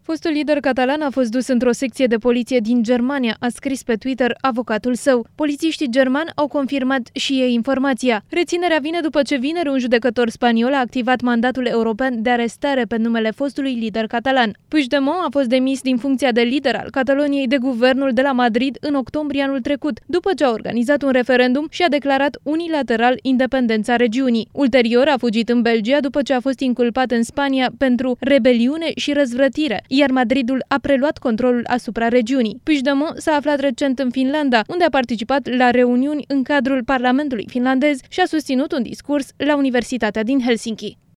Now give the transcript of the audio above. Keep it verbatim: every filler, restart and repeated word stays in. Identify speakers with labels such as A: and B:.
A: Fostul lider catalan a fost dus într-o secție de poliție din Germania, a scris pe Twitter avocatul său. Polițiștii germani au confirmat și ei informația. Reținerea vine după ce vineri un judecător spaniol a activat mandatul european de arestare pe numele fostului lider catalan. Puigdemont a fost demis din funcția de lider al Cataloniei de guvernul de la Madrid în octombrie anul trecut, după ce a organizat un referendum și a declarat unilateral independența regiunii. Ulterior a fugit în Belgia după ce a fost inculpat în Spania pentru rebeliune și răzvrătire, iar Madridul a preluat controlul asupra regiunii. Puigdemont s-a aflat recent în Finlanda, unde a participat la reuniuni în cadrul Parlamentului finlandez și a susținut un discurs la Universitatea din Helsinki.